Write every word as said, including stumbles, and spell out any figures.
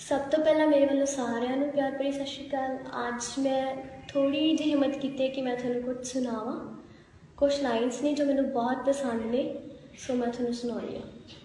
सब तो पहला मेरे वालों सारिਆਂ ਨੂੰ प्यार भरी सत श्री अकाल। आज मैं थोड़ी जी हिम्मत की कि मैं थोड़ा कुछ सुनावा। कुछ लाइन्स ने जो मैंने बहुत पसंद ने, सो मैं थोड़ा सुनानी हाँ।